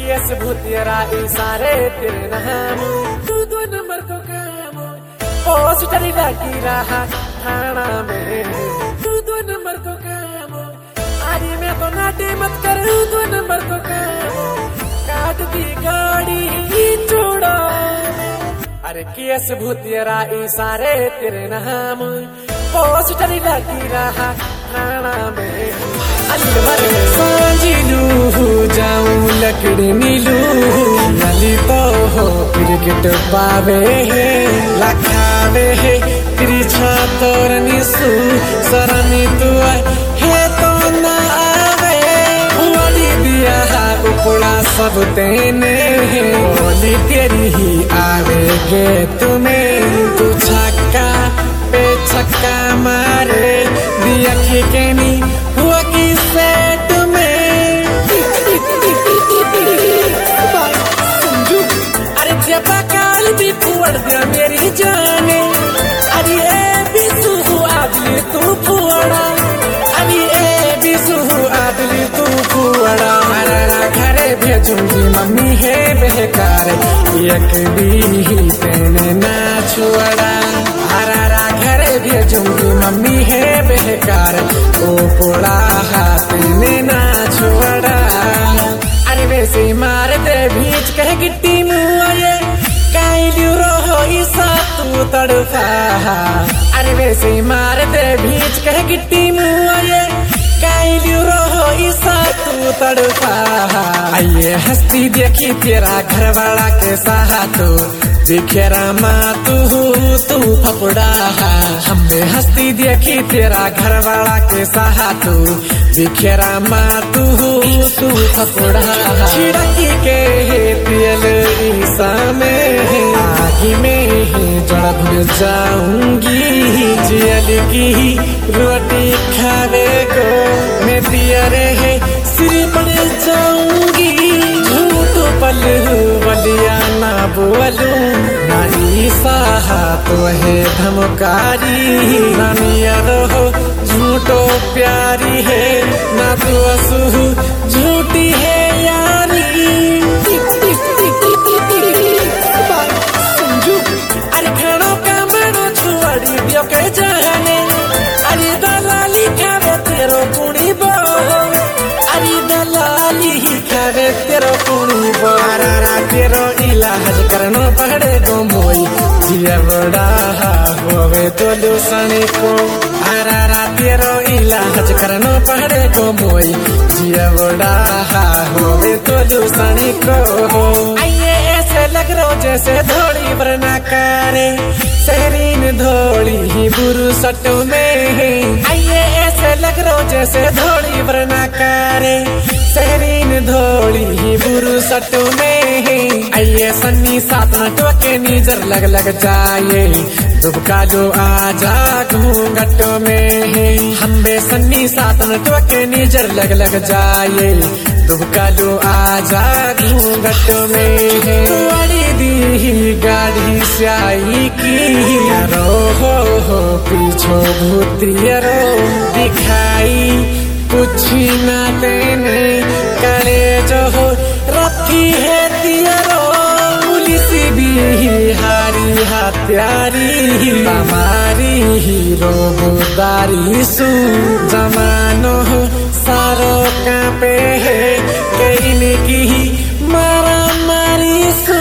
केस भूतियरा इशारे तेरे नाम तू 2 नंबर को काम पोस्टर लगी रहा थाना में तू 2 नंबर को काम अरे मैं तो नाटे मत कर 2 नंबर को काम काट दी गाड़ी चूड़ा अरे केस भूतियरा इशारे तेरे नाम पोस्टर लगी रहा थाना में सांझिलू जाऊं लकड़ी नीलू नली तो हो क्रिकेट पावे है लखावे है त्रिछा तोर निसू सरनी तू है तो ना आवे वली दिया उपड़ा सब तेने बोली तेरी ही आवेगे तुम्हें तू छक्का पे छक्का मारे दिया खिकेनी हुआ की सेट में अरे जब काल भी फुड़ दिया मेरी जाने अरे ए बिसु आदली तू फुड़ा अरे ए बिसु आदली तू फुड़ा हरारा घरे भेजूंगी मम्मी है बेकार एक भी तेने ना छुड़ा हरारा घरे भेजूंगी मम्मी है बेकार ओ पोड़ा हाथ ने ना छोड़ा अरे वैसे मार दे भीच कह गिट्टी मुआये काइलू रहो इसा तू तड़फा अरे वैसे मार दे भीच कह गिट्टी मुआये काइलू रहो इसा तू तड़फा आइए हस्ती देखी तेरा घर वाला कैसा तो बिखेरा माँ तू फपड़ा हमने हस्ती देखी तेरा घर वाला कैसा तू बिखेरा माँ तू फपड़ा छिड़की के तेल ईसा में आगे में जड़ भूल जाऊंगी जियल की रोटी खावे को मैं तियरे है सिर पड़ जाऊंगी झूठ पल बलिया ना बोलू नानी साहा तो है धमकारी नानिया रहो झूठो प्यारी है ना तू असू झूठी है यारी अरे खानो का मनो छुआड़ी दियो के जाने अरे दलाली खावे तेरो कुड़ी बो अरे दलाली खावे तेरो कुड़ी बो हरारा तेरो इलाज करनो पड़े गो मोई जिया बड़ा होवे तो लूसनी को हरारा तेरो इलाज करनो पड़े गो मोई जिया बड़ा होवे तो लूसनी को आइए ऐसे लग रो जैसे धोड़ी वरना करे सहरीन धोड़ी ही बुरु सटो में आइए ऐसे लग रो जैसे धोड़ी वरना करे सहरीन धोड़ी ही बुरु सटो में आइए सन्नी साथ नटो के नीजर लग जाए दुबका जो आजा घूंघटो में हम बे सन्नी साथ नटो के नीजर लग जाए दुबका जो आजा घूंघटो में बड़ी दी गाड़ी स्याही की रो हो पीछो भूतियरो दिखाई कुछ ना देने करे जो हो रखी है तियरो पुलिस भी हारी हत्यारी हमारी हीरो बुदारी सू जमानो सारो कांपे है कहीं की मारा मारी सू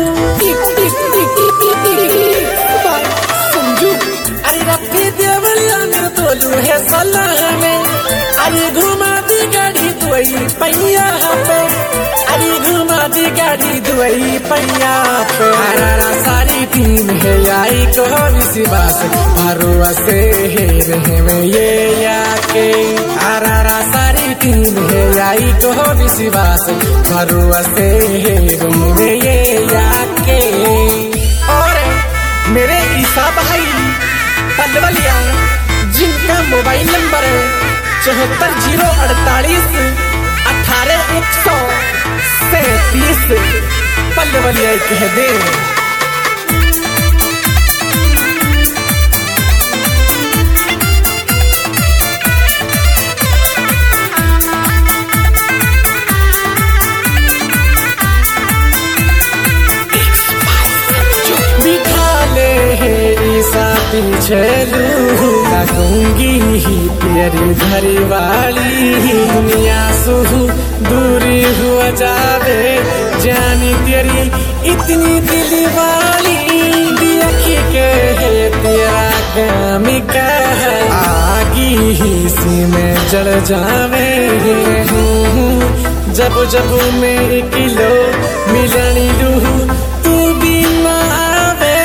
अरे रखी देवलिया मेरे तोलू है सलाह में अरे घुमा दी गाड़ी दुई पैया पे अरे घुमा दी गाड़ी दुई पैया पे हरारा सारी टीम है आई को विश्वास भरुआ से है रहे में ये याके हरारा सारी टीम है आई को विश्वास भरुआ से है रहे में ये याके और मेरे ईसा भाई पलवलिया जिनका मोबाइल नंबर 74 048 18 137 पलवलिया कह दे। पीछे लगूंगी तेरी घर वाली दुनिया सुहू दूरी हुआ जावे जानी तेरी इतनी दिल वाली देखी के है तेरा काम का आगी ही सी में जल जावे जब जब मैं किलो मिलनी लू तू भी ना आवे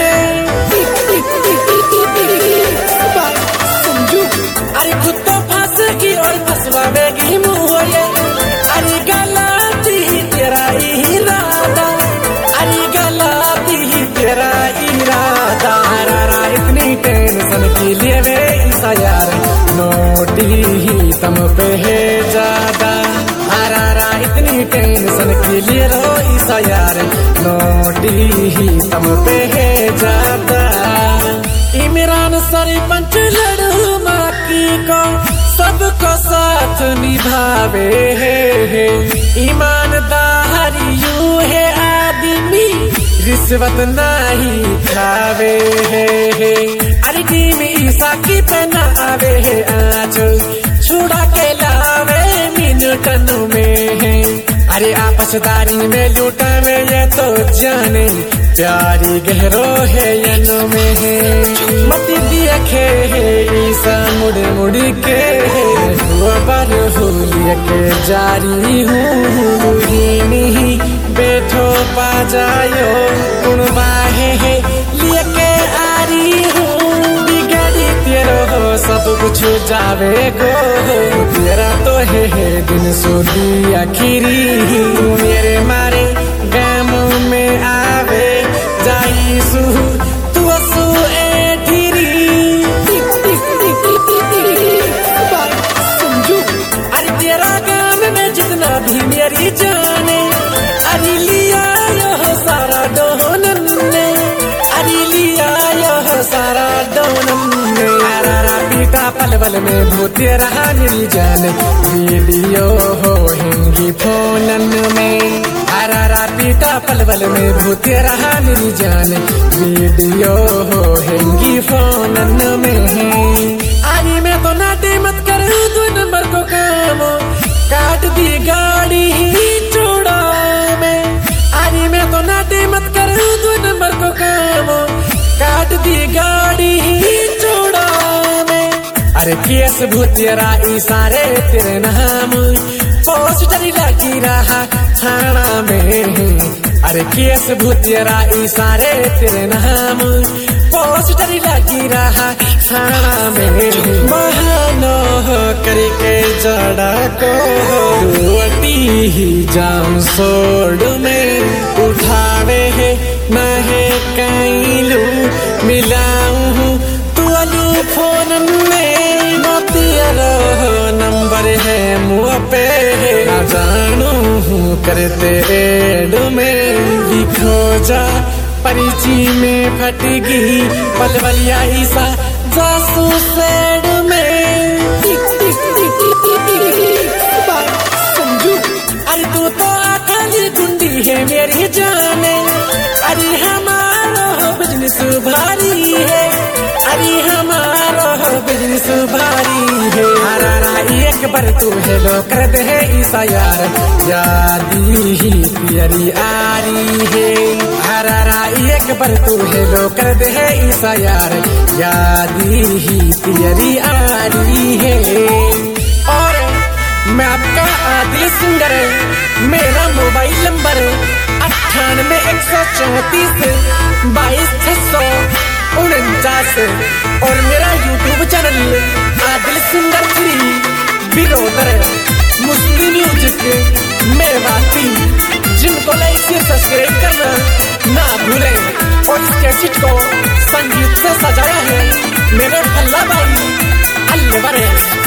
समझू अरे खुद तो फंसेगी और फंसवावेगी मुझे अरे गलती तेरा इरादा अरे गलती तेरा इरादा रा इतनी टेंशन की लिए वे ऐसा यार नोटी ही तम पे है ज्यादा रा इतनी टेंशन के लिए रो ऐसा यार नोटी ही तम पे है ज्यादा इमरान सरपंच लड़ू माकी को सबको साथ निभावे है ईमानदार यू है आदमी रिश्वत नहीं खावे है अरे टीम ईसा की पहना आवे है आज छुड़ा के लावे मिनटन में है अरे आपसदारी में लूटा में ये तो जाने प्यारी गहरो है यन में है मत देखे है ईसा मुड़ मुड़ के वो बार हुलिया के जारी हूँ ही बैठो पा जायो कुण बाहे है लेके आ रही हूँ बिगड़ी तेरो हो सब कुछ जावे गो तेरा तो है दिन सोदी आखिरी मेरे मारे गम में आवे जाई सू तू असू ए धीरी समझू अरे तेरा गम में जितना भी मेरी जाने अरे लिया यो सारा डोनन ने अरे लिया यो सारा डोनन ने पीटा पलवल में भूत रहा मेरी जान वीडियो हो हिंगी फोनन में हरारा पीटा पलवल में भूत रहा मेरी जान वीडियो हो हिंगी फोनन में आनी में तो नाटे मत कर 2 नंबर को काम काट दी गाड़ी ही चूड़ा में आनी में तो नाटे मत कर 2 नंबर को काम काट दी गाड़ी ही चूड़ा अरे केस भूतियरा इशारे तेरे नाम पोस्टर लगी रहा थाना में अरे केस भूतियरा इशारे तेरे नाम पोस्टर लगी रहा थाना में बहानो करके जड़ा को रोटी ही जाम सोड़ में उठावे है मैं कैलू मिलाऊं तू अलू फोन में नंबर है मुँह पे ना जानू करते एड में लिखो जा परिची में फटगी पलवलिया ईसा जासूस सेड में समझू अरे तू तो अकाली गुंडी है मेरी जाने अरे हमारा बिजनेस भारी है अरे हमारा बिजनेस भारी है हरारा एक बार तू हेलो कर दे है ईसा यार यादी ही प्यारी आरी है हरारा एक बार तू हेलो कर दे है ईसा यार यादी ही प्यारी आरी है और मैं आपका आदिल सिंगर मेरा मोबाइल नंबर 98 134 22 649 और मेरा यूट्यूब चैनल आदिल सिंगर 3 बिरोदर मुस्लिम म्यूजिक मेवाती जिनको लाइक से सब्सक्राइब करना ना भूलें और इस कैसेट को संगीत से सजाया है मेरे भल्ला भाई अल्लवरे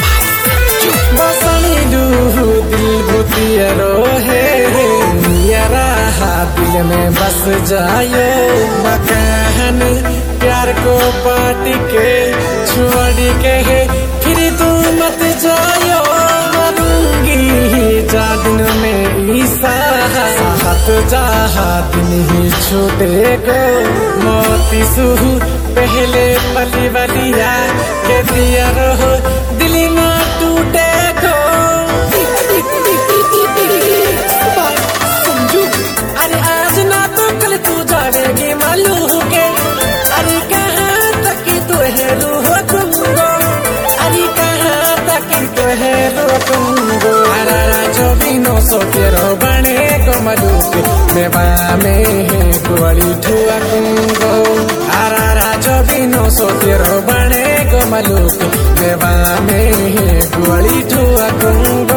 दिल भूतियरो है यारा दिल में बस जायो मकान प्यार को बांट के छोड़ के फिर तू मत जायो मरूंगी जा दिन में ईसा हाथ जा दिन ही छूटे को मोती सुह पहले पली बलिया के दिया रहो दिल ना टूटे को समझू। अरे आज ना तो कल तू जानेगी मालूम के अरे कहाँ तक तो है रूह तुमको अरे कहाँ तक तो है रूह तुमको। अरे जो भी नो सो तेरो बने को मलूक मेवा में है गुआड़ी ठुआ कुंगो। अरे जो भी नो सो तेरो बने को मलूक मेवा में है गुआड़ी ठुआ कुंगो।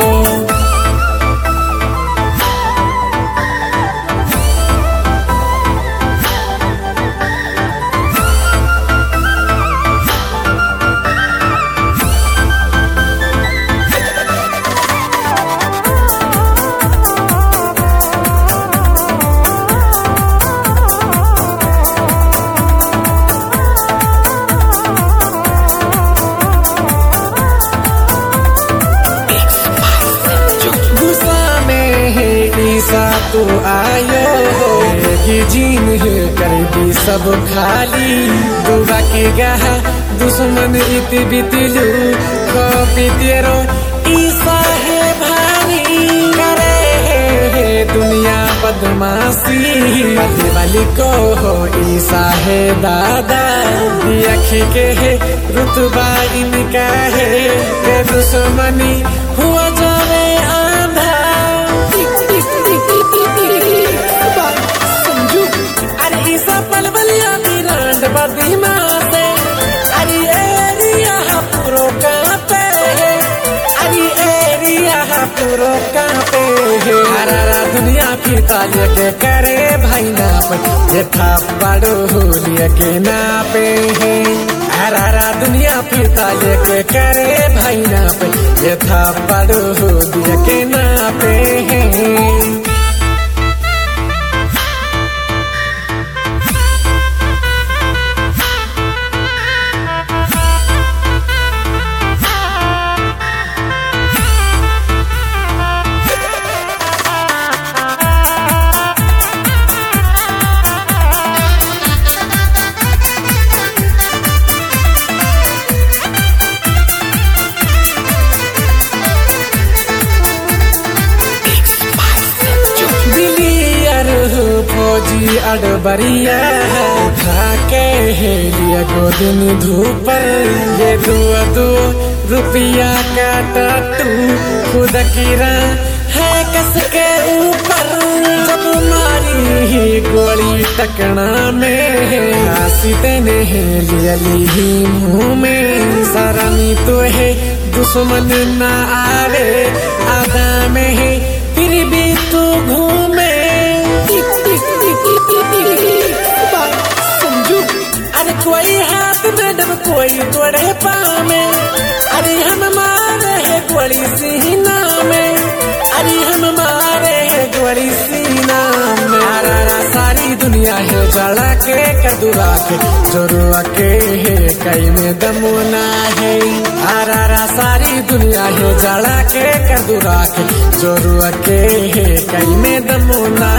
तू आयो की जीन है कर दी सब खाली दुआ की गहा दुश्मन इत बितलू कॉपी तेरो ईसा है भानी करे है दुनिया बदमाशी मत वाली को हो ईसा है दादा अखी के है रुतबा इनका है के दुश्मनी हुआ जावे आंधा। बदीमा से अरे एरिया पूरो कांपे अरे एरिया पूरो कांपे हरारा दुनिया फिरता लेके करे भाई ना पे ये था बड़ो होलिया के नापे है। हरारा दुनिया फिरता लेके करे भाई ना पे ये था बड़ो होलिया के नापे है। फौजी अडबरिया खाके हेलिया गोदिन धूप ये दो रुपया का टट्टू खुद कीरा है कस के ऊपर जब मारी ही गोली टकना में हंसी तेने हेलिया ली मुँह में सरानी तो है दुश्मन ना आवे आधा में है फिर भी तू घूमे समझू। अरे कोई हाथ में डब कोई तोड़े पाँव में अरे हम मारे है गोली सीना में अरे हम मारे है गोली सीना में। अरे सारी दुनिया है जला के कदुआ के जोरुआ के है कई में दमुना है। अरे सारी दुनिया है जला के कदुआ के जोरुआ के है कई में दमुना